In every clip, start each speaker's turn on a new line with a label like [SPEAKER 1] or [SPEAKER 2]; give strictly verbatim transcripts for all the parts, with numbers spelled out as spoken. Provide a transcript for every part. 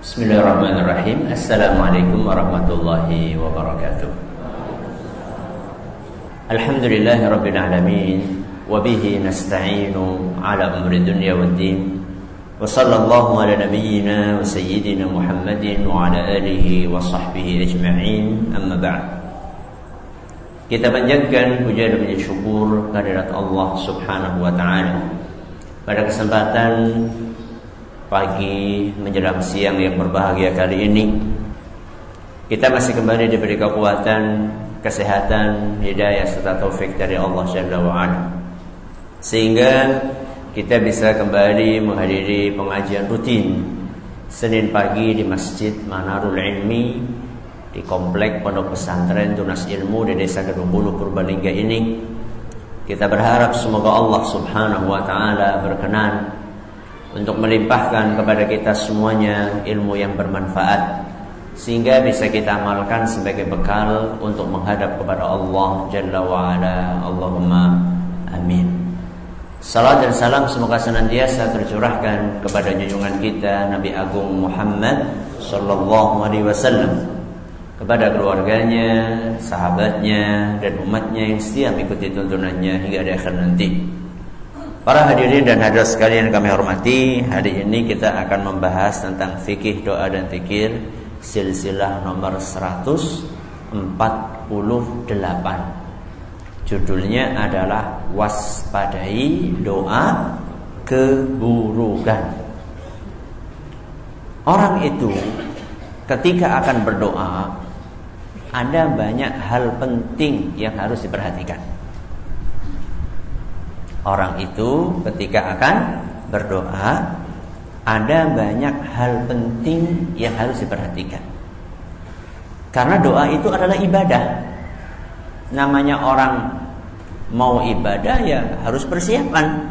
[SPEAKER 1] Bismillahirrahmanirrahim. Assalamualaikum warahmatullahi wabarakatuh. Alhamdulillahirabbil alamin wa bihi nasta'inu ala umri dunya waddin. Wa sallallahu ala nabiyyina wa sayyidina Muhammadin wa ala alihi wa sahbihi ajma'in. Amma ba'd. Kita panjatkan puja dan puji syukur kehadirat Allah Subhanahu wa taala. Pada kesempatan pagi menjelang siang yang berbahagia kali ini, kita masih kembali diberi kekuatan, kesehatan, hidayah serta taufik dari Allah Jalla wa'ala, sehingga kita bisa kembali menghadiri pengajian rutin Senin pagi di Masjid Manarul Ilmi di Komplek Pondok Pesantren Tunas Ilmu di Desa Kedung Bulu Purbalingga ini. Kita berharap semoga Allah Subhanahu wa taala berkenan untuk melimpahkan kepada kita semuanya ilmu yang bermanfaat, sehingga bisa kita amalkan sebagai bekal untuk menghadap kepada Allah Jalla wa'ala. Allahumma amin. Salam dan salam semoga senantiasa tercurahkan kepada junjungan kita Nabi Agung Muhammad Sallallahu Alaihi Wasallam, kepada keluarganya, sahabatnya, dan umatnya yang setia mengikuti tuntunannya hingga di akhir nanti. Para hadirin dan hadirat sekalian kami hormati, hari ini kita akan membahas tentang fikih doa dan zikir silsilah nomor seratus empat puluh delapan. Judulnya adalah waspadai doa keburukan. Orang itu ketika akan berdoa, ada banyak hal penting yang harus diperhatikan. Orang itu ketika akan berdoa, ada banyak hal penting yang harus diperhatikan. Karena doa itu adalah ibadah. Namanya orang mau ibadah ya harus persiapan.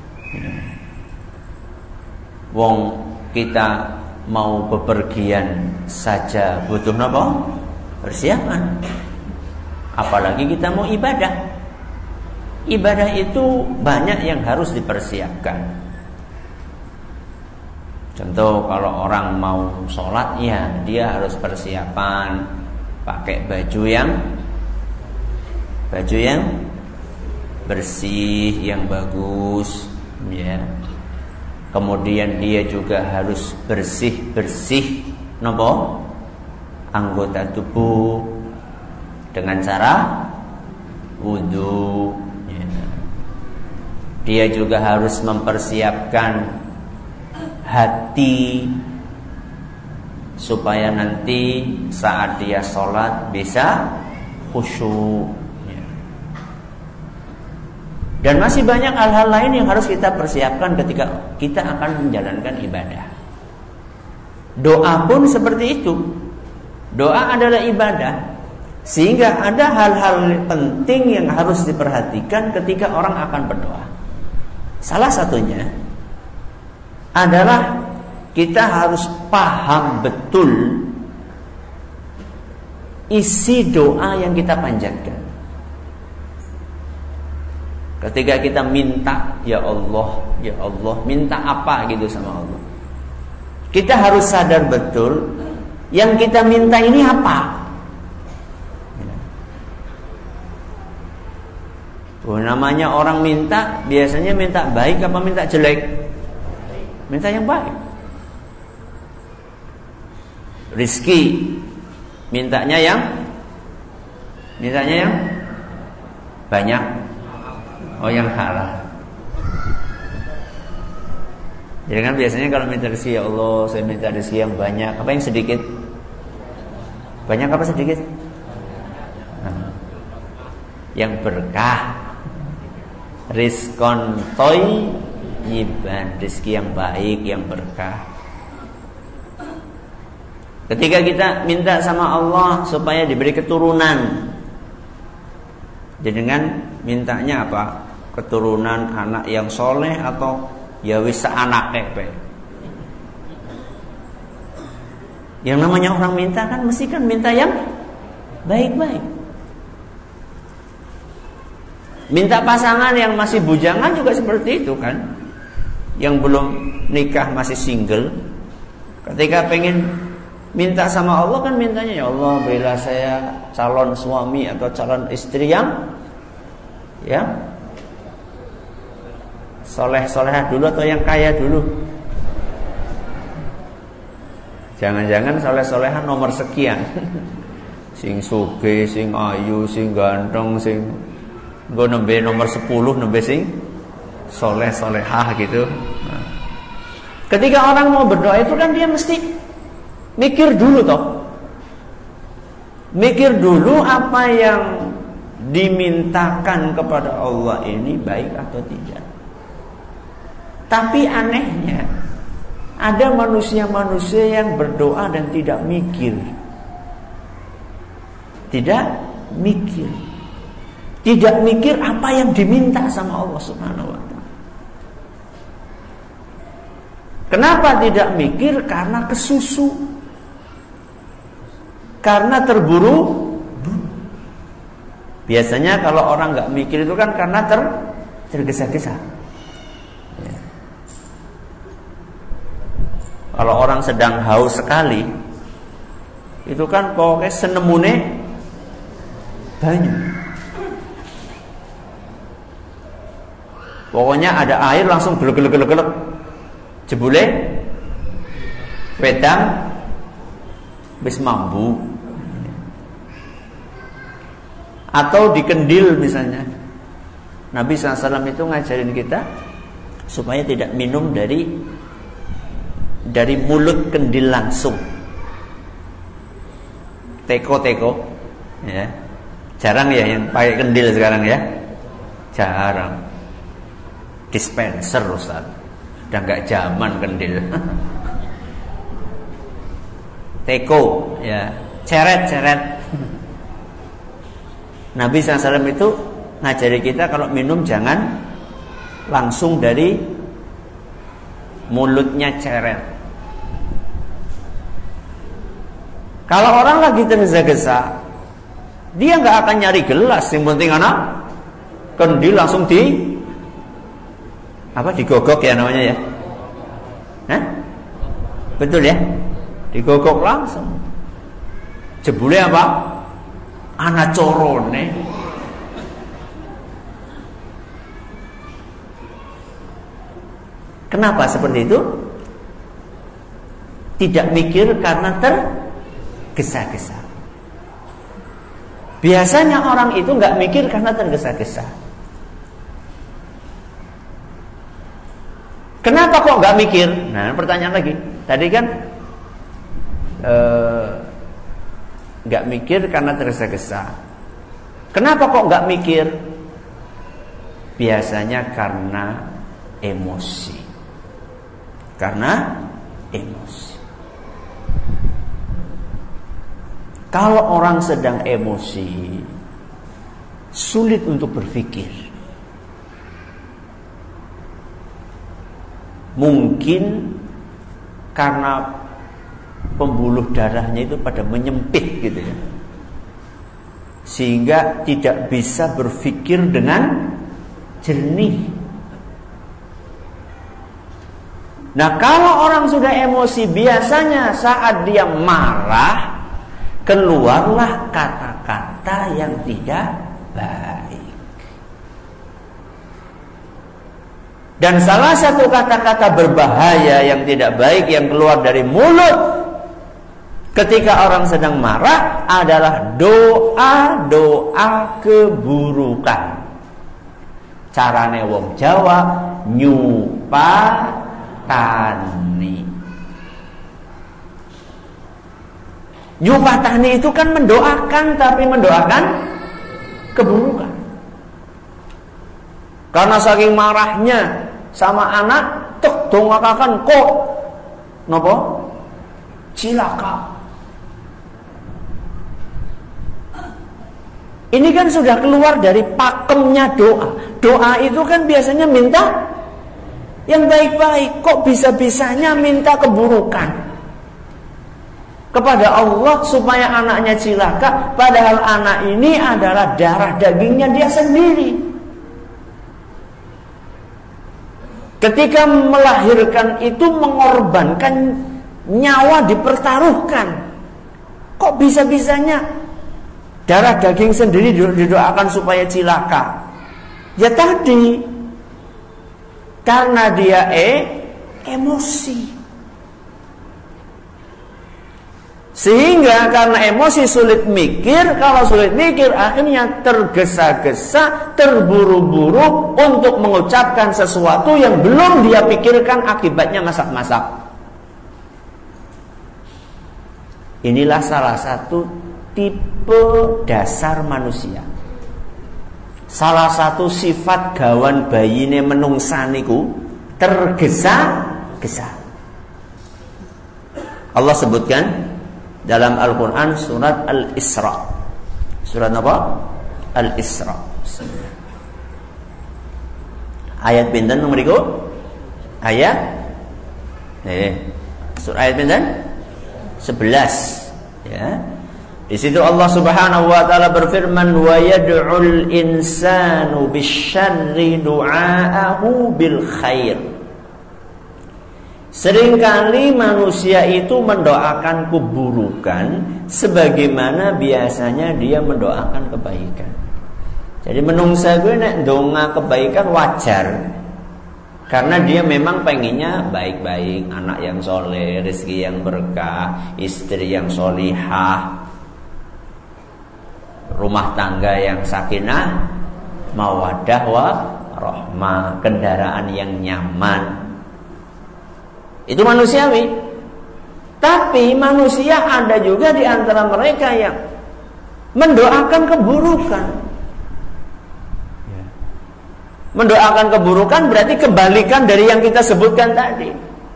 [SPEAKER 1] Wong kita mau bepergian saja butuh apa? Persiapan. Apalagi kita mau ibadah. Ibadah itu banyak yang harus dipersiapkan. Contoh kalau orang mau sholat, ya dia harus persiapan pakai baju yang baju yang bersih, yang bagus, ya. Kemudian dia juga harus bersih-bersih nopo anggota tubuh dengan cara wudu. Dia juga harus mempersiapkan hati supaya nanti saat dia sholat bisa khusyuk. Dan masih banyak hal-hal lain yang harus kita persiapkan ketika kita akan menjalankan ibadah. Doa pun seperti itu. Doa adalah ibadah, sehingga ada hal-hal penting yang harus diperhatikan ketika orang akan berdoa. Salah satunya adalah kita harus paham betul isi doa yang kita panjatkan. Ketika kita minta, ya Allah, ya Allah, minta apa gitu sama Allah, kita harus sadar betul yang kita minta ini apa. Oh, namanya orang minta, biasanya minta baik apa minta jelek? Minta yang baik. Rizki, mintanya yang mintanya yang banyak. Oh, yang halal. Jadi kan biasanya kalau minta rezeki, ya Allah, saya minta rezeki yang banyak. Apa yang sedikit? Banyak apa sedikit? Nah, yang berkah. Rizkon thayyiban, rezeki yang baik, yang berkah. Ketika kita minta sama Allah supaya diberi keturunan, jadi dengan mintanya apa? Keturunan anak yang soleh atau ya wis anak kepe. Yang namanya orang minta kan mesti kan minta yang baik-baik. Minta pasangan yang masih bujangan juga seperti itu kan. Yang belum nikah masih single, Ketika pengen minta sama Allah kan mintanya, ya Allah berilah saya calon suami atau calon istri yang ya soleh-solehah dulu atau yang kaya dulu. Jangan-jangan soleh-solehan nomor sekian. Sing sugih, sing ayu, sing ganteng, sing nggo nembe nomor sepuluh, nembe sing soleh-solehah gitu. Nah. Ketika orang mau berdoa itu kan dia mesti mikir dulu toh. Mikir dulu apa yang dimintakan kepada Allah ini baik atau tidak. Tapi anehnya ada manusia-manusia yang berdoa dan tidak mikir. Tidak mikir. Tidak mikir apa yang diminta sama Allah Subhanahu wa taala. Kenapa tidak mikir? Karena kesusu. Karena terburu. Biasanya kalau orang nggak mikir itu kan karena ter tergesa-gesa. Ya. Kalau orang sedang haus sekali, itu kan pokoknya senemune banyu. Pokoknya ada air langsung gelek-gelek-gelek. Jebule wedang wis mambu. Atau di kendil misalnya. Nabi shallallahu alaihi wasallam itu ngajarin kita supaya tidak minum dari dari mulut kendil langsung. Teko-teko ya. Jarang ya yang pakai kendil sekarang ya. Jarang. Dispenser Ustaz. Udah gak zaman kendil. Teko ya, ceret-ceret. Nabi shallallahu alaihi wasallam itu ngajari kita kalau minum jangan langsung dari mulutnya ceret. Kalau orang lagi tergesa-gesa, dia nggak akan nyari gelas. Yang penting anak kendil langsung di apa digogok ya namanya ya. Hah? Betul ya? Digogok langsung. Jebule apa? Ana corone. Kenapa seperti itu? Tidak mikir karena tergesa-gesa. Biasanya orang itu nggak mikir karena tergesa-gesa. Kenapa kok nggak mikir? Nah, pertanyaan lagi. Tadi kan nggak uh, mikir karena tergesa-gesa. Kenapa kok nggak mikir? Biasanya karena emosi. Karena emosi. Kalau orang sedang emosi, sulit untuk berpikir. Mungkin karena pembuluh darahnya itu pada menyempit gitu ya, sehingga tidak bisa berpikir dengan jernih. Nah, kalau orang sudah emosi, biasanya saat dia marah keluarlah kata-kata yang tidak baik. Dan salah satu kata-kata berbahaya yang tidak baik yang keluar dari mulut ketika orang sedang marah adalah doa-doa keburukan. Carane wong Jawa nyupatani. Nyupatani itu kan mendoakan, tapi mendoakan keburukan. Karena saking marahnya sama anak, tek dongakakan kok napa? Cilaka. Ini kan sudah keluar dari pakemnya doa. Doa itu kan biasanya minta yang baik-baik. Kok bisa-bisanya minta keburukan kepada Allah supaya anaknya cilaka, padahal anak ini adalah darah dagingnya dia sendiri. Ketika melahirkan itu mengorbankan
[SPEAKER 2] nyawa dipertaruhkan. Kok bisa-bisanya darah daging sendiri didoakan supaya cilaka? Ya tadi, karena dia eh, emosi. Sehingga karena emosi sulit mikir, kalau sulit mikir akhirnya tergesa-gesa, terburu-buru untuk mengucapkan sesuatu yang belum dia pikirkan akibatnya masak-masak. Inilah salah satu tipe dasar manusia. Salah satu sifat gawan bayine menungsaniku tergesa-gesa. Allah sebutkan dalam Al-Quran surat Al-Isra. Surat apa? Al-Isra. Ayat pinten nomor iku? Ayat eh surah ayat pinten? sebelas. Ya. Di situ Allah Subhanahu wa taala berfirman, wa yad'ul insanu bisyarri du'aahu bil khair. Seringkali manusia itu mendoakan keburukan sebagaimana biasanya dia mendoakan kebaikan. Jadi menungsa gue nek donga kebaikan wajar, karena dia memang pengennya baik-baik, anak yang soleh, rezeki yang berkah, istri yang solihah, rumah tangga yang sakinah, mawaddah warahmah, kendaraan yang nyaman. Itu manusiawi. Tapi manusia ada juga di antara mereka yang mendoakan keburukan. Mendoakan keburukan berarti kebalikan dari yang kita sebutkan tadi.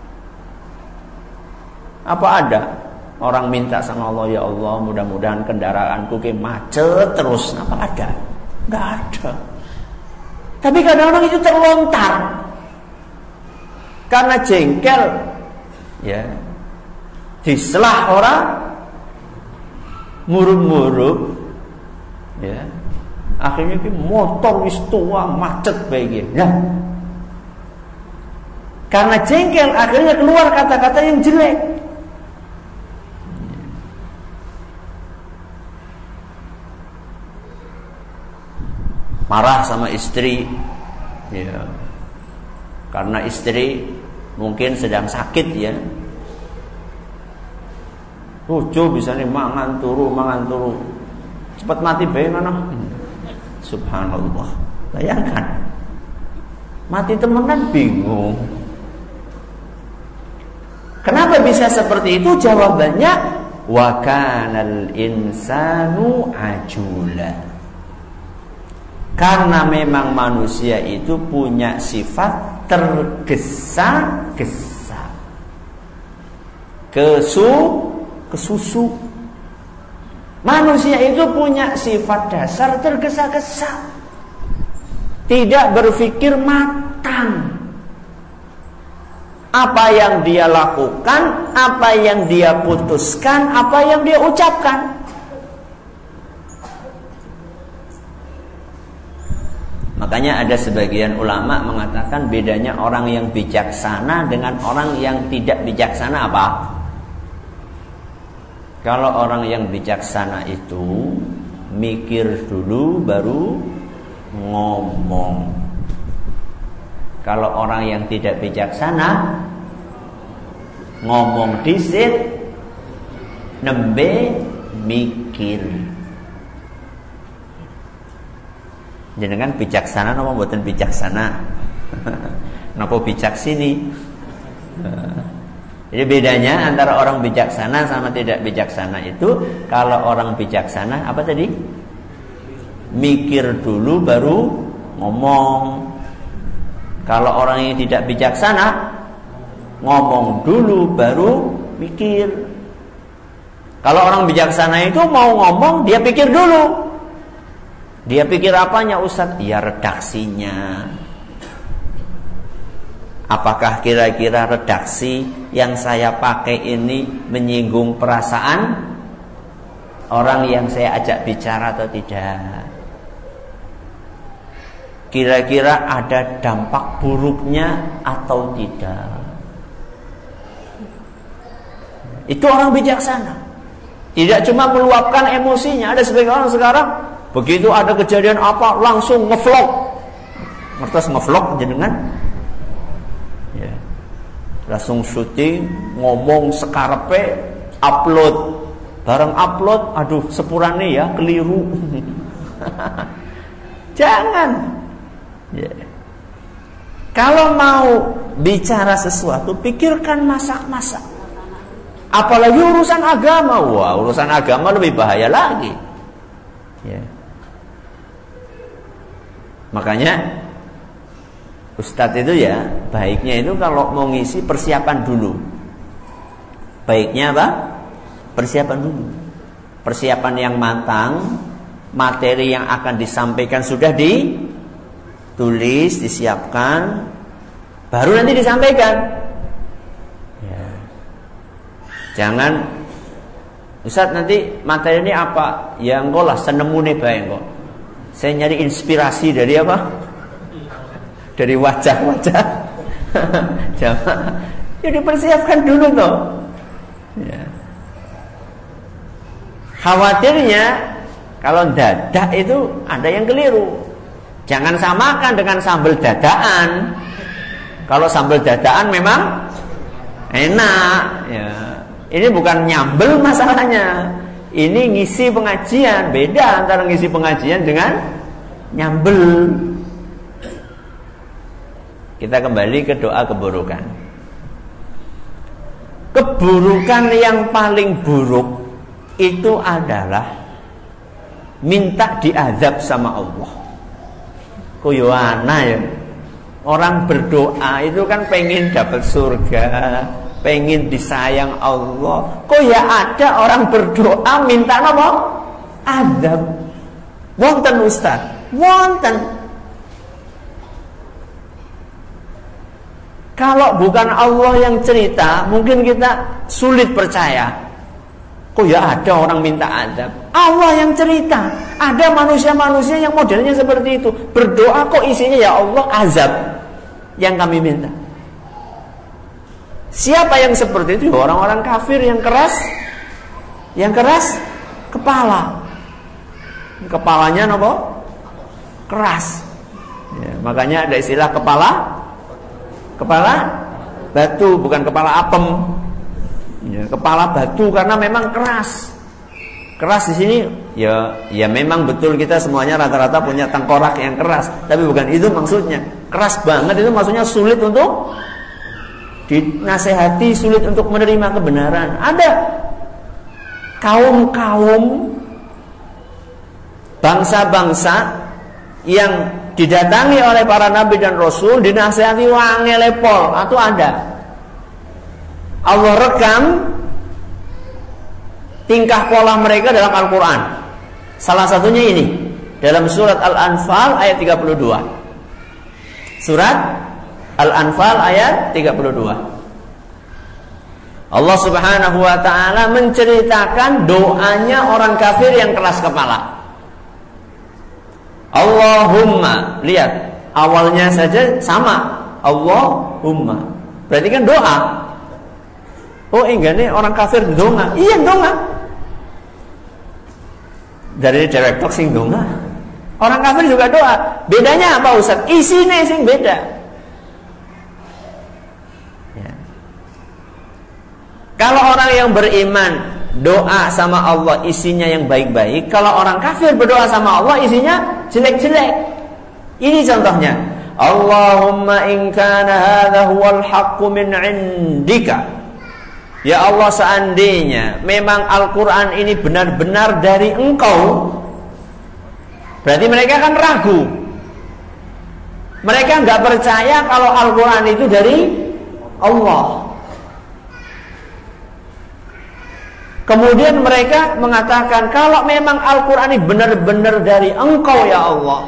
[SPEAKER 2] Apa ada orang minta sama Allah, ya Allah mudah-mudahan kendaraanku ke macet terus? Apa ada? Enggak ada. Tapi kadang-kadang itu terlontar karena jengkel, ya, diselah orang, murub-murub, ya, akhirnya ki motor wis tua macet bae. Nah, karena jengkel akhirnya keluar kata-kata yang jelek. Marah sama istri, ya, karena istri mungkin sedang sakit, ya. Bojo bisa nih mangan turu, mangan turu, cepat mati bae ngono. Subhanallah. Bayangkan, mati temenan bingung. Kenapa bisa seperti itu? Jawabannya wa kanal insanu ajula. Karena memang manusia itu punya sifat tergesa-gesa, kesu kesusu. Manusia itu punya sifat dasar tergesa-gesa, tidak berpikir matang. Apa yang dia lakukan, apa yang dia putuskan, apa yang dia ucapkan. Makanya ada sebagian ulama mengatakan bedanya orang yang bijaksana dengan orang yang tidak bijaksana apa? Kalau orang yang bijaksana itu mikir dulu baru ngomong. Kalau orang yang tidak bijaksana ngomong dhisik, nembe mikir. Jenengan bijaksana napa mboten bijaksana? Napa bijak sini? Jadi bedanya antara orang bijaksana sama tidak bijaksana itu, kalau orang bijaksana apa tadi? Mikir dulu baru ngomong. Kalau orang yang tidak bijaksana ngomong dulu baru mikir. Kalau orang bijaksana itu mau ngomong dia pikir dulu. Dia pikir apanya Ustaz? Ya redaksinya. Apakah kira-kira redaksi yang saya pakai ini menyinggung perasaan orang yang saya ajak bicara atau tidak? Kira-kira ada dampak buruknya atau tidak? Itu orang bijaksana. Tidak cuma meluapkan emosinya. Ada sebagian orang sekarang begitu ada kejadian apa langsung ngevlog. Ngertos ngevlog jenengan? Ya. Langsung syuting, ngomong sekarepe, upload. Bareng upload, aduh sepurane ya keliru. Jangan. Ya. Kalau mau bicara sesuatu, pikirkan masak-masak. Apalagi urusan agama. Wah, urusan agama lebih bahaya lagi. Ya. Makanya Ustadz itu ya baiknya itu kalau mau ngisi persiapan dulu. Baiknya apa? Persiapan dulu. Persiapan yang matang. Materi yang akan disampaikan sudah ditulis, disiapkan, baru nanti disampaikan. Ya. Jangan Ustaz nanti materi ini apa? Ya engkau lah senemune bae engkau. Saya nyari inspirasi dari apa? Dari wajah-wajah. Jangan. Ya dipersiapkan dulu toh. Ya. Khawatirnya kalau dadak itu ada yang keliru. Jangan samakan dengan sambal dadaan. Kalau sambal dadaan memang enak. Ya. Ini bukan nyambel masalahnya. Ini ngisi pengajian. Beda antara ngisi pengajian dengan nyambel. Kita kembali ke doa keburukan. Keburukan yang paling buruk itu adalah minta diazab sama Allah. Koyoana ya. Orang berdoa itu kan pengen dapat surga, pengen disayang Allah. Kok ya ada orang berdoa minta apa? Azab. Wonten Ustaz, wonten. Kalau bukan Allah yang cerita, mungkin kita sulit percaya. Kok ya ada orang minta azab? Allah yang cerita. Ada manusia-manusia yang modelnya seperti itu. Berdoa kok isinya ya Allah azab yang kami minta. Siapa yang seperti itu? Orang-orang kafir yang keras, yang keras kepala. Kepalanya apa? Keras. Ya, makanya ada istilah kepala, kepala batu, bukan kepala apem. Ya, kepala batu karena memang keras. Keras di sini ya ya memang betul kita semuanya rata-rata punya tengkorak yang keras, tapi bukan itu maksudnya. Keras banget itu maksudnya sulit untuk dinasehati, sulit untuk menerima kebenaran. Ada kaum-kaum bangsa-bangsa yang didatangi oleh para nabi dan rasul, dinasehati wangi lepol atau ada. Allah rekam tingkah pola mereka dalam Al-Quran. Salah satunya ini dalam surat Al-Anfal ayat tiga puluh dua. Surat Al-Anfal ayat tiga puluh dua. Allah Subhanahu wa ta'ala menceritakan doanya orang kafir yang keras kepala. Allahumma, lihat awalnya saja sama, Allahumma. Berarti kan doa. Oh enggak nih orang kafir donga. Iya donga. Dari direct talk sing donga. Orang kafir juga doa. Bedanya apa Ustaz? Isinya sing beda. Ya. Kalau orang yang beriman doa sama Allah isinya yang baik-baik. Kalau orang kafir berdoa sama Allah isinya jelek-jelek. Ini contohnya. Allahumma in kana hadha huwal haqqu min indika. Ya Allah, seandainya memang Al-Quran ini benar-benar dari Engkau, berarti mereka kan ragu. Mereka nggak percaya kalau Al-Quran itu dari Allah. Kemudian mereka mengatakan kalau memang Al-Quran ini benar-benar dari Engkau ya Allah,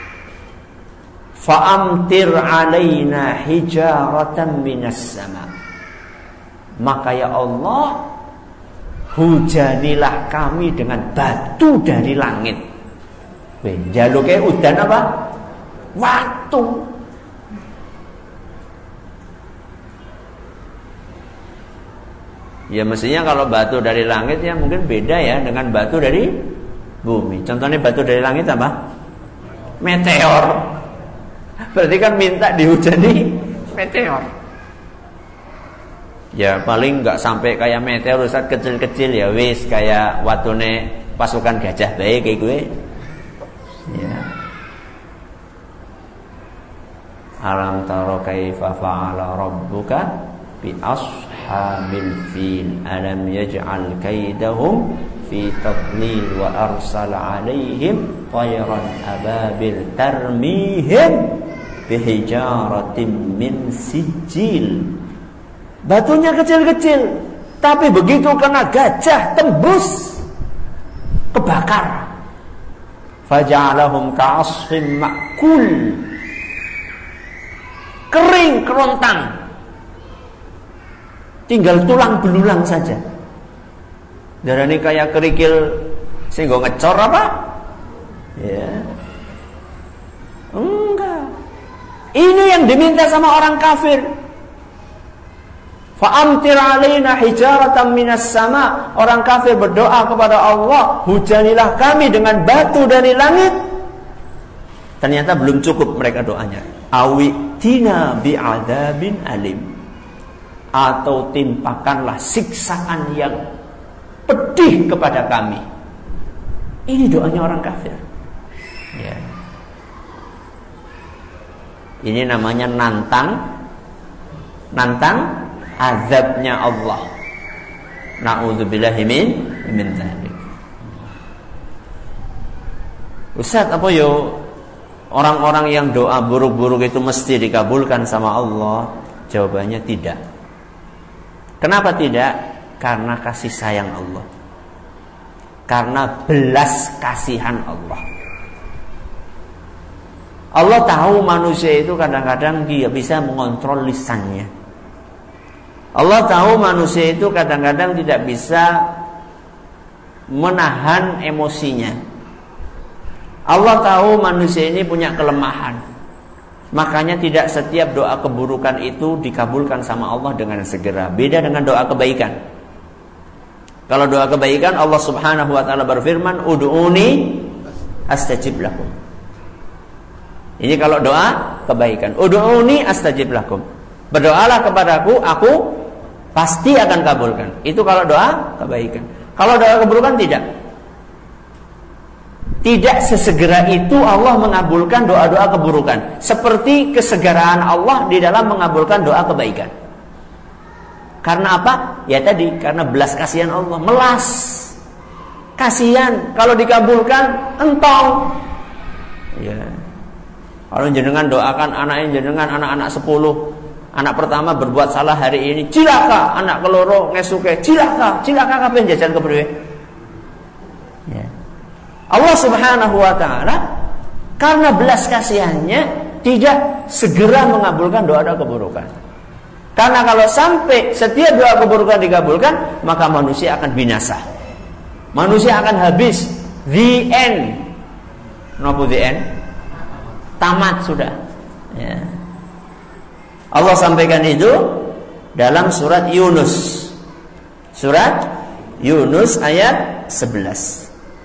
[SPEAKER 2] fa'amtir alaina hijaratan minas sama. Maka ya Allah, hujanilah kami dengan batu dari langit. Benjaluke udan apa? Watu. Ya mestinya kalau batu dari langit ya mungkin beda ya dengan batu dari bumi. Contohnya batu dari langit apa? Meteor. Berarti kan minta dihujani meteor. Ya paling nggak sampai kayak meteor, Ustaz, kecil-kecil ya wis kayak watune pasukan gajah bae kayak gue. Ya. Alam taro kaifa fa'ala rabbuka bi ashabil fil alam yaj'al kaidahum fi tadlil wa arsala alaihim tayran ababil tarmihim bihijaratin min sijil. Batunya kecil-kecil, tapi begitu kena gajah tembus kebakar. Faja'alahum ka'asfin ma'kul, kering kerontang, tinggal tulang belulang saja. Darane kayak kerikil sing nggo ngecor apa? Ya. Enggak. Ini yang diminta sama orang kafir. Fa'amtir alaina hijaratan minas sama. Orang kafir berdoa kepada Allah, hujanilah kami dengan batu dari langit. Ternyata belum cukup mereka doanya. Awitina bi'adzabin alim, atau timpakanlah siksaan yang pedih kepada kami. Ini doanya orang kafir. Ya. Ini namanya nantang, nantang azabnya Allah. Na'udzubillahi min min dzalik. Ustaz, apa yo orang-orang yang doa buruk-buruk itu mesti dikabulkan sama Allah? Jawabannya tidak. Kenapa tidak? Karena kasih sayang Allah, karena belas kasihan Allah. Allah tahu manusia itu kadang-kadang dia bisa mengontrol lisannya. Allah tahu manusia itu kadang-kadang tidak bisa menahan emosinya. Allah tahu manusia ini punya kelemahan. Makanya tidak setiap doa keburukan itu dikabulkan sama Allah dengan segera. Beda dengan doa kebaikan. Kalau doa kebaikan, Allah Subhanahu wa taala berfirman, "Ud'uni astajib lakum." Ini kalau doa kebaikan. Ud'uni astajib lakum. Berdoalah kepadaku, aku pasti akan kabulkan. Itu kalau doa kebaikan. Kalau doa keburukan tidak. Tidak sesegera itu Allah mengabulkan doa-doa keburukan. Seperti kesegeraan Allah di dalam mengabulkan doa kebaikan. Karena apa? Ya tadi, karena belas kasihan Allah. Melas. Kasihan. Kalau dikabulkan, entong. Ya. Kalau jenengan doakan anaknya jenengan, anak-anak sepuluh, anak pertama berbuat salah hari ini, cilaka, anak keloro ngesuke, cilaka, cilaka kabeh jajan kepriwe. Ya. Allah Subhanahu wa taala karena belas kasihannya tidak segera mengabulkan doa-doa keburukan. Karena kalau sampai setiap doa keburukan dikabulkan, maka manusia akan binasa. Manusia akan habis. The end. Napa the end? Tamat sudah. Ya. Allah sampaikan itu dalam surat Yunus. Surat Yunus ayat sebelas.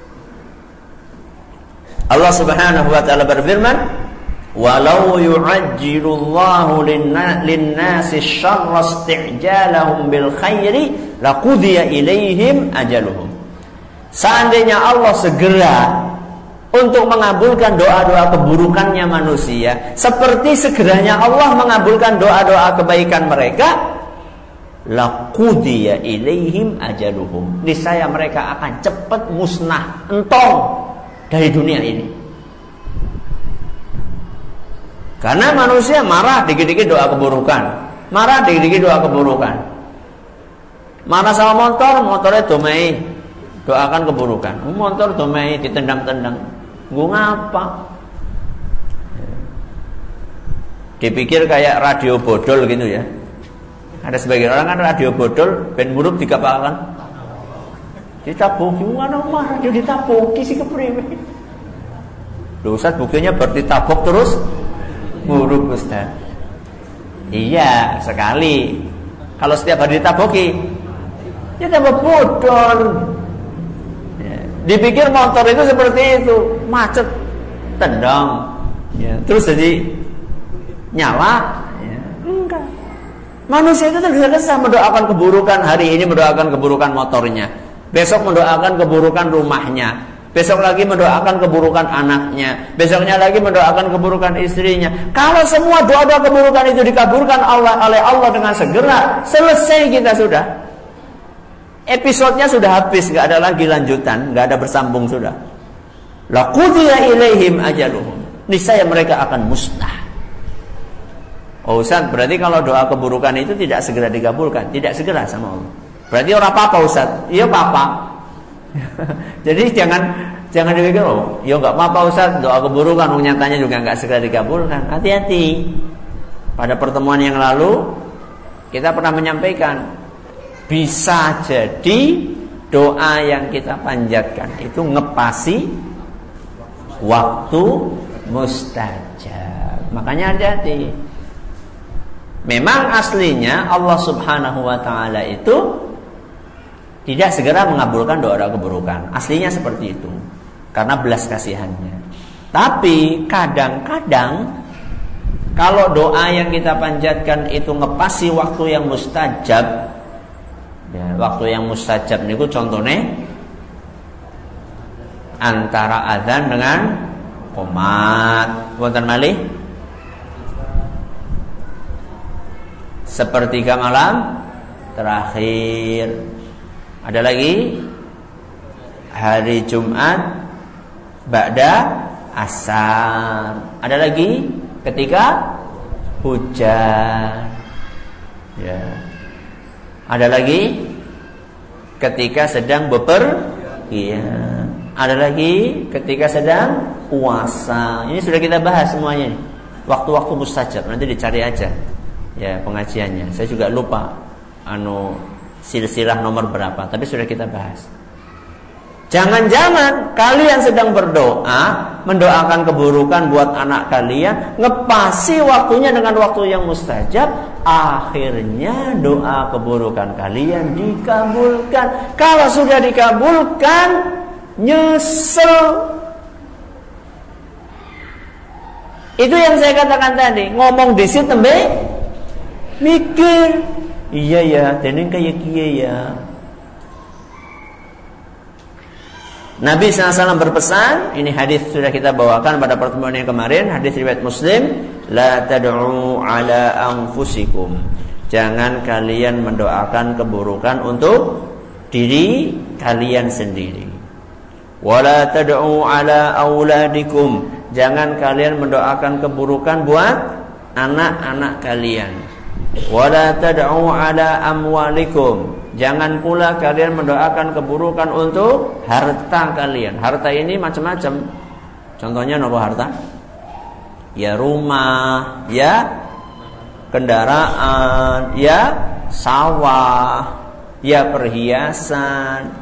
[SPEAKER 2] Allah Subhanahu wa taala berfirman, "Walau yu'ajjilullahu lin-nasi syarra isti'jalahum bil khairi laqudiya ilaihim ajaluhum." Seandainya Allah segera untuk mengabulkan doa-doa keburukannya manusia, seperti segeranya Allah mengabulkan doa-doa kebaikan mereka, laqudiya ilaihim ajaluhum. Niscaya mereka akan cepat musnah, entong dari dunia ini. Karena manusia marah dikit-dikit doa keburukan, marah dikit-dikit doa keburukan. Marah sama motor, motornya domai, doakan keburukan. Motor domai, ditendang-tendang. Gue ngapa? Dipikir kayak radio bodol gitu ya. Ada sebagian orang kan radio bodol, ben buruk dikapalkan. Ditabuki, mana mah radio ditabuki sih kepriwe. Loh Ustaz, buktinya berditabuk terus buruk Ustaz. Iya, sekali. Kalau setiap hari ditabuki, Ya tambah bodor. Ya. Dipikir motor itu seperti itu, macet, tendang, ya. Terus jadi nyala. Ya. Enggak. Manusia itu tergesa-gesa mendoakan keburukan, hari ini mendoakan keburukan motornya, besok mendoakan keburukan rumahnya, besok lagi mendoakan keburukan anaknya, besoknya lagi mendoakan keburukan istrinya. Kalau semua doa-doa keburukan itu dikabulkan Allah oleh Allah dengan segera, selesai kita sudah. Episodenya sudah habis, nggak ada lagi lanjutan, nggak ada bersambung sudah. Laqudiya ilaihim ajaluhum. Niscaya mereka akan musnah. Oh Ustaz, berarti kalau doa keburukan itu tidak segera dikabulkan, tidak segera sama Allah. Berarti orang apa-apa Ustaz? Iya apa-apa. Jadi jangan jangan dipikir oh, ya nggak apa-apa Ustaz, doa keburukan nyatanya juga nggak segera dikabulkan. Hati-hati. Pada pertemuan yang lalu kita pernah menyampaikan, bisa jadi doa yang kita panjatkan itu ngepasi waktu mustajab. Makanya hati-hati. Memang aslinya Allah Subhanahu wa ta'ala itu tidak segera mengabulkan doa-doa keburukan. Aslinya seperti itu, karena belas kasihannya. Tapi kadang-kadang kalau doa yang kita panjatkan itu ngepasi waktu yang mustajab, ya, waktu yang mustajab niku contohnya antara azan dengan qomat. Wonten malih sepertiga malam terakhir. Ada lagi hari Jumat ba'da asar. Ada lagi ketika hujan. Ya. Ada lagi ketika sedang bepergian. Ada lagi ketika sedang puasa. Ini sudah kita bahas semuanya nih. Waktu-waktu mustajab, nanti dicari aja ya pengajiannya. Saya juga lupa anu silsilah nomor berapa, tapi sudah kita bahas. Jangan-jangan kalian sedang berdoa, mendoakan keburukan buat anak kalian, ngepasi waktunya dengan waktu yang mustajab, akhirnya doa keburukan kalian dikabulkan. Kalau sudah dikabulkan, nyesel. Itu yang saya katakan tadi, ngomong disit tembe mikir, iya ya, teneng kayak kiye ya. Nabi shallallahu alaihi wasallam berpesan, ini hadis sudah kita bawakan pada pertemuan yang kemarin, hadis riwayat Muslim, la tad'u ala anfusikum. Jangan kalian mendoakan keburukan untuk diri kalian sendiri. Wala tad'u ala auladikum. Jangan kalian mendoakan keburukan buat anak-anak kalian. Wala tad'u ala amwalikum. Jangan pula kalian mendoakan keburukan untuk harta kalian. Harta ini macam-macam. Contohnya nopo harta? Ya rumah, ya kendaraan, ya sawah, ya perhiasan,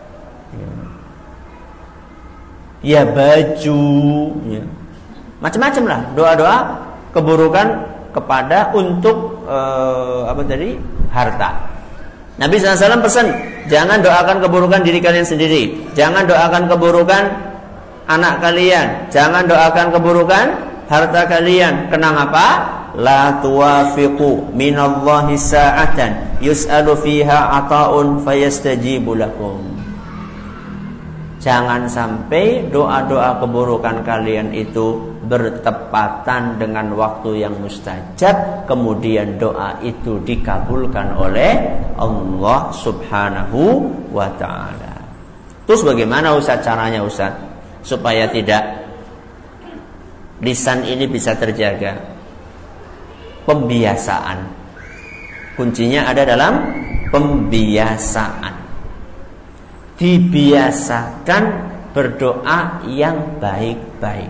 [SPEAKER 2] ya baju, ya. Macam-macam lah doa-doa keburukan kepada untuk uh, apa tadi? Harta. Nabi shallallahu alaihi wasallam pesan, jangan doakan keburukan diri kalian sendiri, jangan doakan keburukan anak kalian, jangan doakan keburukan harta kalian. Kenapa? La tuwafiqu minallahi sa'atan yus'alu fiha ata'un fayastajibu lakum. Jangan sampai doa-doa keburukan kalian itu bertepatan dengan waktu yang mustajab, kemudian doa itu dikabulkan oleh Allah Subhanahu wa ta'ala. Terus bagaimana Ustaz caranya Ustaz supaya tidak lisan ini bisa terjaga? Pembiasaan. Kuncinya ada dalam pembiasaan. Dibiasakan berdoa yang baik-baik.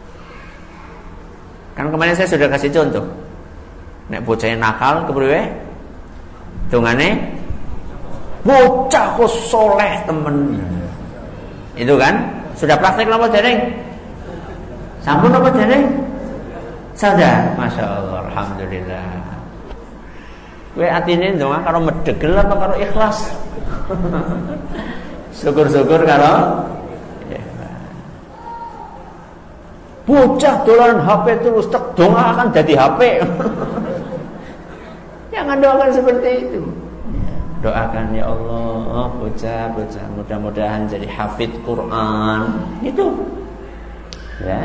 [SPEAKER 2] Kan kemarin saya sudah kasih contoh. Nek bocah nakal kepriwe? Dongane bocah kok soleh temen. Itu kan? Sudah praktek napa dereng? Sampun napa dereng? Sudah. Masyaallah, alhamdulillah. Kowe atine ndonga karo medegel apa karo ikhlas? Syukur-syukur kalau bocah dolan H P terus tek donga akan jadi H P. Jangan doakan seperti itu. Doakan ya Allah, bocah bocah mudah-mudahan jadi hafid Quran. Itu. Ya.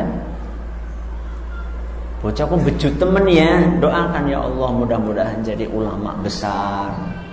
[SPEAKER 2] Bocah kok bejut temen ya, doakan ya Allah mudah-mudahan jadi ulama besar.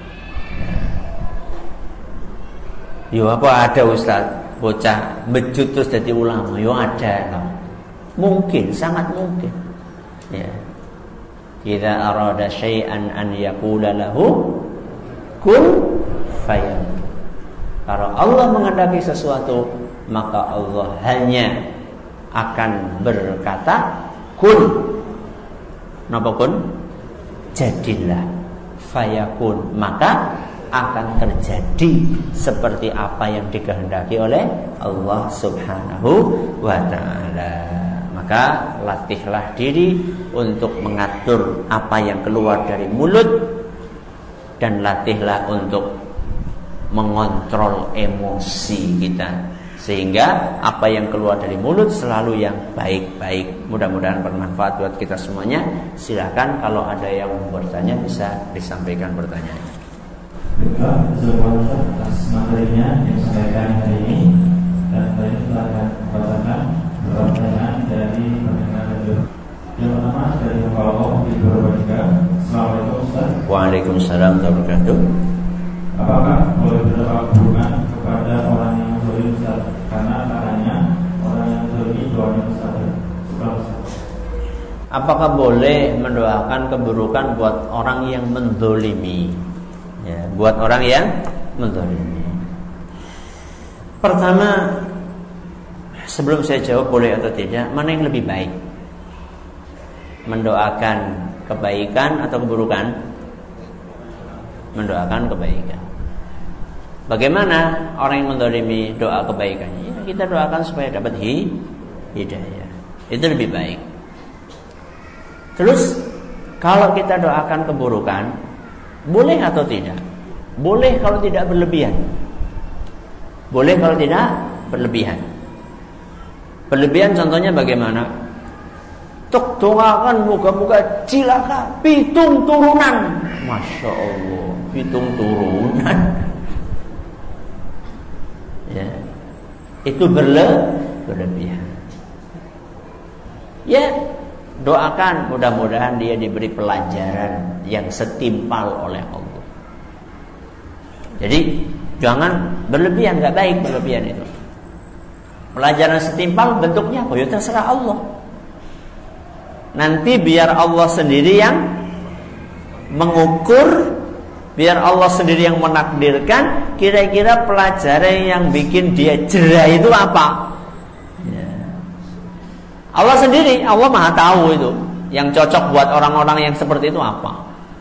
[SPEAKER 2] Yo apa ada Ustaz, bocah bejut terus jadi ulama? Yo ada. No. Mungkin, sangat mungkin. Ya. Idza arada syai'an an yaqula lahu kun fayakun. Kalau Allah menghendaki sesuatu, maka Allah hanya akan berkata kun. Napa kun? Jadilah. Fayakun. Maka akan terjadi seperti apa yang dikehendaki oleh Allah Subhanahu wa ta'ala. Maka latihlah diri untuk mengatur apa yang keluar dari mulut, dan latihlah untuk mengontrol emosi kita, sehingga apa yang keluar dari mulut selalu yang baik-baik. Mudah-mudahan bermanfaat buat kita semuanya. Silakan kalau ada yang mau bertanya bisa disampaikan pertanyaannya.
[SPEAKER 3] Baiklah, terima kasih atas materinya yang disampaikan hari ini. Dan tadi kita akan membacakan beberapa pertanyaan dari pendengar radio. Yang pertama dari Allah di Purbalingga. Assalamualaikum Ustaz.
[SPEAKER 2] Waalaikumsalam warahmatullahi wabarakatuh.
[SPEAKER 3] Apakah boleh berdoa hubungan kepada orang yang zalim Ustaz? Karena katanya orang yang zalim doanya Ustaz.
[SPEAKER 2] Apakah boleh mendoakan keburukan buat orang yang menzalimi? Ya, buat orang yang menzalimi. Pertama, sebelum saya jawab boleh atau tidak, mana yang lebih baik? Mendoakan kebaikan atau keburukan? Mendoakan kebaikan. Bagaimana orang yang menzalimi doa kebaikannya? Ya, kita doakan supaya dapat hidayah. Itu lebih baik. Terus kalau kita doakan keburukan, boleh atau tidak? Boleh kalau tidak berlebihan. Boleh kalau tidak berlebihan. Berlebihan contohnya bagaimana? Tok doakan moga-moga cilaka pitung turunan. Masya Allah, pitung turunan. Ya, itu berle berlebihan. Ya, doakan mudah-mudahan dia diberi pelajaran yang setimpal oleh Allah. Jadi jangan berlebihan, nggak baik berlebihan itu. Pelajaran setimpal bentuknya apa? Ya terserah Allah. Nanti biar Allah sendiri yang mengukur, biar Allah sendiri yang menakdirkan kira-kira pelajaran yang bikin dia jerah itu apa. Allah sendiri, Allah Maha tahu itu yang cocok buat orang-orang yang seperti itu apa.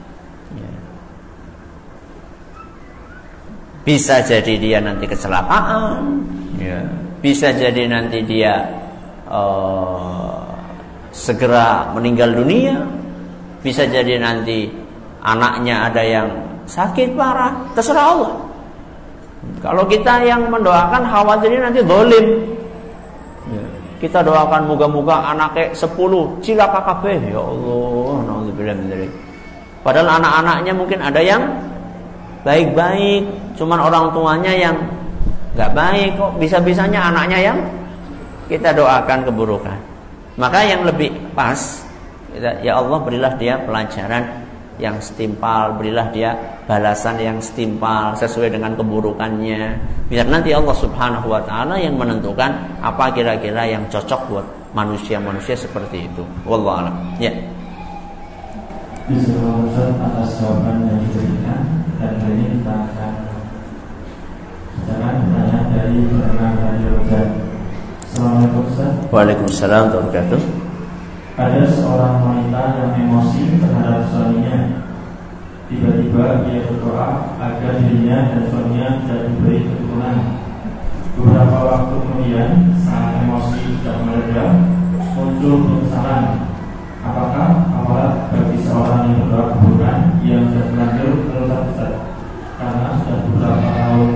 [SPEAKER 2] Bisa jadi dia nanti kecelakaan, ya. Bisa jadi nanti dia uh, segera meninggal dunia, bisa jadi nanti anaknya ada yang sakit parah, terserah Allah. Kalau kita yang mendoakan khawatirnya nanti zalim. Ya. Kita doakan moga-moga anaknya sepuluh cilaka kabeh, ya Allah, naudzubillah min dzalik. Padahal anak-anaknya mungkin ada yang baik-baik, cuman orang tuanya yang nggak baik, kok bisa-bisanya anaknya yang kita doakan keburukan. Maka yang lebih pas, ya Allah berilah dia pelajaran yang setimpal, berilah dia balasan yang setimpal sesuai dengan keburukannya. Biar nanti Allah Subhanahu wa taala yang menentukan apa kira-kira yang cocok buat manusia-manusia seperti itu. Wallahu a'lam. Ya.
[SPEAKER 3] Bismillahirrahmanirrahim. Atas jawaban yang diberikan, dan hari ini kita akan jangan pertanyaan dari pendengar radio Roja. Assalamualaikum Ustaz.
[SPEAKER 2] Waalaikumsalam warahmatullahi wabarakatuh.
[SPEAKER 3] Ada seorang wanita yang emosi terhadap suaminya. Tiba-tiba ia berdoa agar dirinya dan suaminya tidak diberi keturunan. Beberapa waktu kemudian, saat emosi sudah mereda, muncul penyesalan. Apakah amalan bagi seorang yang berdoa keburukan yang sudah terlanjur terus Karena sudah beberapa tahun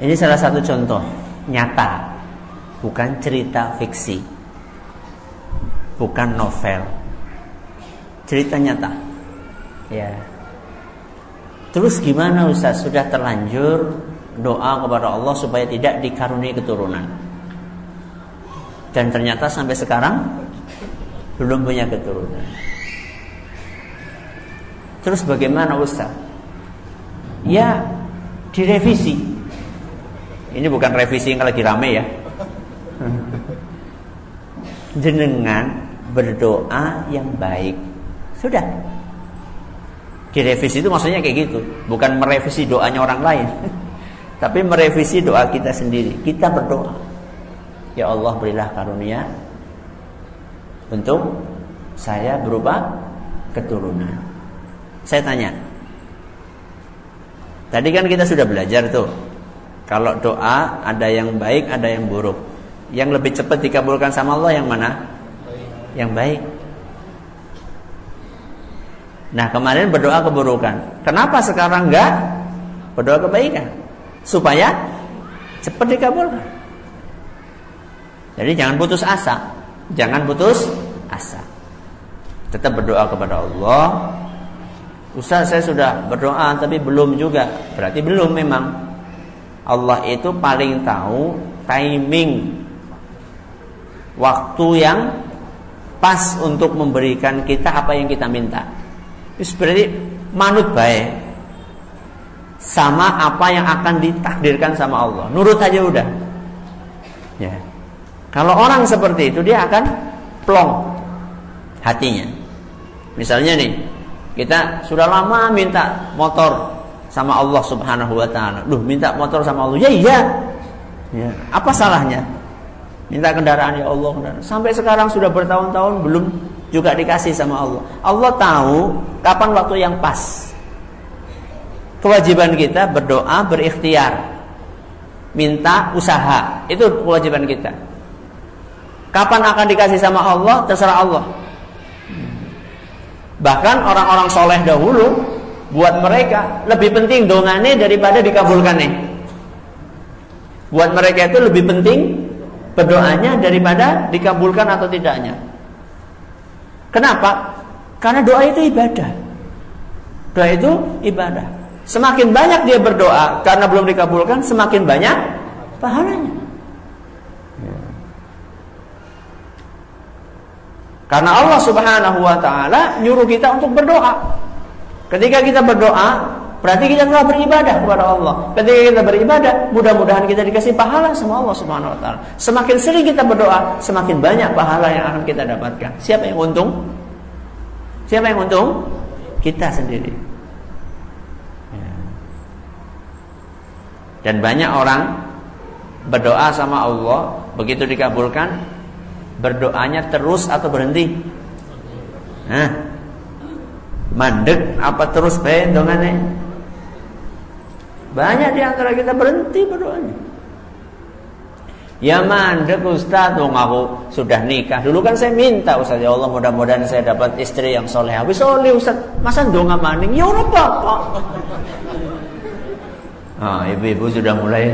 [SPEAKER 2] Ini salah satu contoh nyata, bukan cerita fiksi, bukan novel, cerita nyata. Ya. Terus gimana Ustaz? Sudah terlanjur doa kepada Allah supaya tidak dikaruniai keturunan, dan ternyata sampai sekarang belum punya keturunan. Terus bagaimana Ustaz? Ya, direvisi. Ini bukan revisi yang lagi rame ya. Jenengan berdoa yang baik. Sudah. Direvisi itu maksudnya kayak gitu, bukan merevisi doanya orang lain. Tapi merevisi doa kita sendiri. Kita berdoa, ya Allah berilah karunia untuk saya berupa keturunan. Saya tanya, tadi kan kita sudah belajar tuh, kalau doa ada yang baik, ada yang buruk. Yang lebih cepat dikabulkan sama Allah yang mana? Yang baik. Nah, kemarin berdoa keburukan. Kenapa sekarang enggak berdoa kebaikan? Supaya cepat dikabulkan. Jadi jangan putus asa. Jangan putus asa. Tetap berdoa kepada Allah. Ustaz, saya sudah berdoa tapi belum juga. Berarti belum memang. Allah itu paling tahu timing, waktu yang pas untuk memberikan kita apa yang kita minta. Itu berarti manut baik sama apa yang akan ditakdirkan sama Allah. Nurut aja udah. Ya. Kalau orang seperti itu dia akan plong hatinya. Misalnya nih, kita sudah lama minta motor sama Allah Subhanahu wa taala. Loh, minta motor sama Allah. Ya iya. Ya, apa salahnya? Minta kendaraan ya Allah, kendaraan. Sampai sekarang sudah bertahun-tahun belum juga dikasih sama Allah. Allah tahu kapan waktu yang pas. Kewajiban kita berdoa, berikhtiar. Minta usaha, itu kewajiban kita. Kapan akan dikasih sama Allah, terserah Allah. Bahkan orang-orang soleh dahulu, buat mereka lebih penting dongane daripada dikabulkannya. Buat mereka itu lebih penting berdoanya daripada dikabulkan atau tidaknya. Kenapa? Karena doa itu ibadah. Doa itu ibadah. Semakin banyak dia berdoa karena belum dikabulkan, semakin banyak pahalanya. Karena Allah Subhanahu wa taala nyuruh kita untuk berdoa. Ketika kita berdoa, berarti kita telah beribadah kepada Allah. Ketika kita beribadah, mudah-mudahan kita dikasih pahala sama Allah Subhanahu wa taala. Semakin sering kita berdoa, semakin banyak pahala yang akan kita dapatkan. Siapa yang untung? Siapa yang untung? Kita sendiri. Dan banyak orang berdoa sama Allah, begitu dikabulkan, berdoanya terus atau berhenti? Nah, mandek apa terus bae dongane? Banyak di antara kita berhenti berdoanya. Ya mandek Ustaz, dong aku sudah nikah. Dulu kan saya minta Ustaz, ya Allah mudah-mudahan saya dapat istri yang soleh. Wis soleh Ustaz, masa donga maning? Ya ora apa-apa. Ah, ibu-ibu sudah mulai.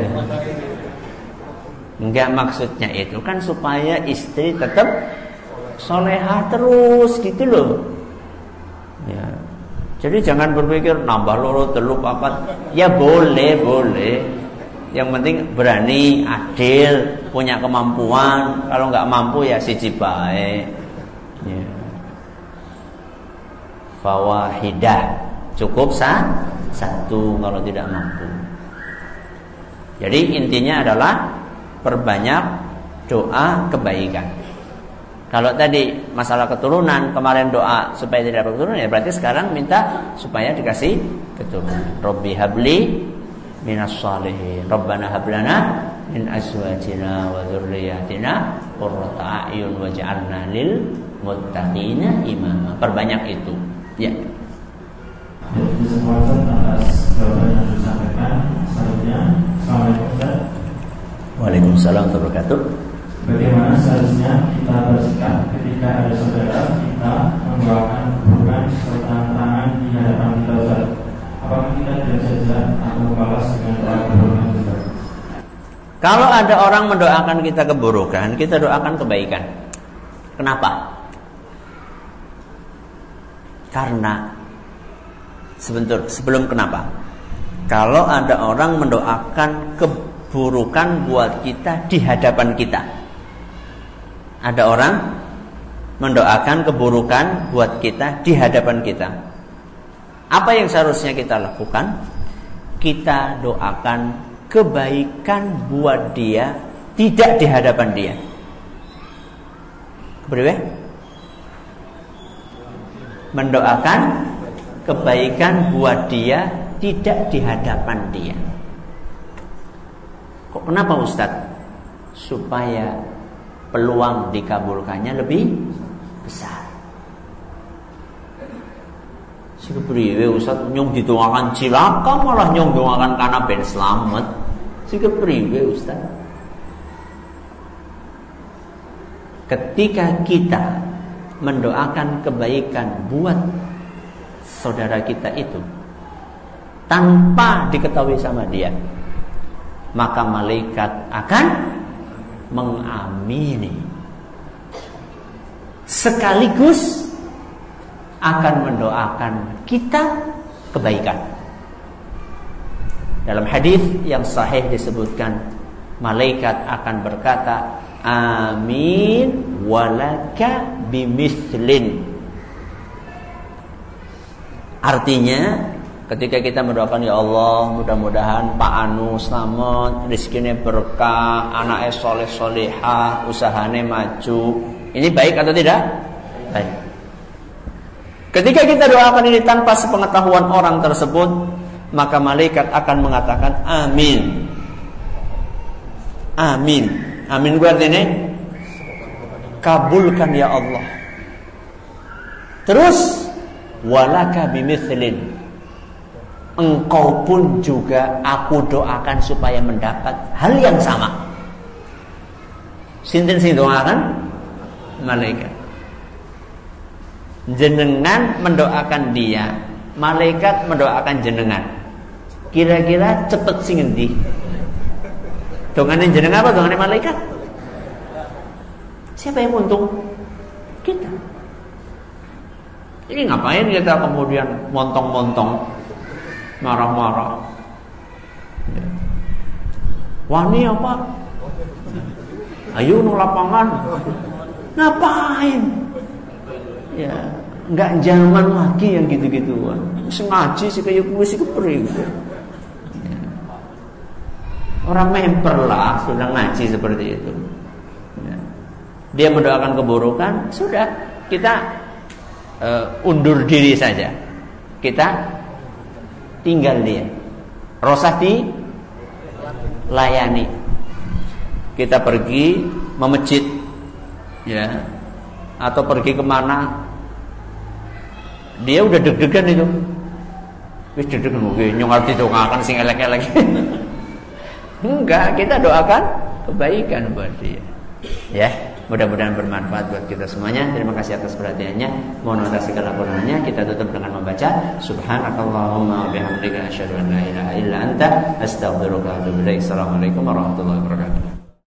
[SPEAKER 2] Enggak, maksudnya itu kan supaya istri tetap solehah terus gitu loh. Ya. Jadi jangan berpikir nambah loro telu papat. Ya boleh, boleh. Yang penting berani, adil, punya kemampuan. Kalau enggak mampu ya siji bae. Ya. Fawahidah. Cukup sah, satu kalau tidak mampu. Jadi intinya adalah perbanyak doa kebaikan. Kalau tadi masalah keturunan, kemarin doa supaya tidak ada keturunan, ya berarti sekarang minta supaya dikasih keturunan. Rabbi habli minas shalihin. Rabbana hablana min azwajina wa dzurriyyatina qurrata a'yun waj'alna lil muttaqina imama. Perbanyak itu. Ya.
[SPEAKER 3] Jadi kesempatan atas jawaban yang disampaikan. Selanjutnya, Assalamualaikum Ustaz.
[SPEAKER 2] Waalaikumsalam warahmatullahi wabarakatuh.
[SPEAKER 3] Bagaimana seharusnya kita bersikap ketika ada saudara kita membawakan keburukan serta tantangan di hadapan kita Ustaz? Apakah kita diam saja atau membalas dengan doa keburukan Ustaz?
[SPEAKER 2] Kalau ada orang mendoakan kita keburukan, kita doakan kebaikan. Kenapa? Karena sebentar, sebelum kenapa? Kalau ada orang mendoakan keburukan buat kita di hadapan kita. Ada orang mendoakan keburukan buat kita di hadapan kita. Apa yang seharusnya kita lakukan? Kita doakan kebaikan buat dia, tidak di hadapan dia. Berapa? Mendoakan kebaikan buat dia, tidak di hadapan dia. Kok kenapa Ustaz? Supaya peluang dikabulkannya lebih besar. Sikepriwe Ustaz nyong didoakan cilaka malah nyong doakan karena ben selamat. Sikepriwe Ustaz? Ketika kita mendoakan kebaikan buat saudara kita itu tanpa diketahui sama dia, maka malaikat akan mengamini sekaligus akan mendoakan kita kebaikan. Dalam hadis yang sahih disebutkan, malaikat akan berkata, amin walaka bimithlin. Artinya ketika kita mendoakan, ya Allah, mudah-mudahan Pak Anu selamat, rezekinya berkah, anaknya soleh solehah, usahanya maju. Ini baik atau tidak? Baik. Ketika kita doakan ini tanpa sepengetahuan orang tersebut, maka malaikat akan mengatakan amin. Amin. Amin gue artinya kabulkan ya Allah. Terus walaka bimithlin, engkau pun juga aku doakan supaya mendapat hal yang sama. Sinten sing doakan? Malaikat. Jenengan mendoakan dia, malaikat mendoakan jenengan. Kira-kira cepet sing endi? Dongane jenengan apa dongane malaikat? Siapa yang untung? Kita. Ini ngapain kita kemudian montong-montong, marah-marah? Wani apa? Ayo nang lapangan. Ngapain? Ya, enggak zaman lagi yang gitu-gituan. Sengaja sih kayak gue sih kepering. Ya. Orang memper lah sudah ngaji seperti itu. Ya. Dia mendoakan keburukan, sudah kita uh, undur diri saja. Kita tinggal dia. Rosah di layani. Kita pergi memejit, ya, atau pergi kemana? Dia udah deg-degan itu. Wis deg-degan mungkin nyong arti doakan sing elek-elek. Enggak, kita doakan kebaikan buat dia. Ya, mudah-mudahan bermanfaat buat kita semuanya. Terima kasih atas perhatiannya. Mohon atas segala kurangnya. Kita tutup dengan membaca subhanakallahumma wa bihamdika asyhadu an la ilaha illa anta astaghfiruka wa atubu ilaik. Assalamualaikum warahmatullahi wabarakatuh.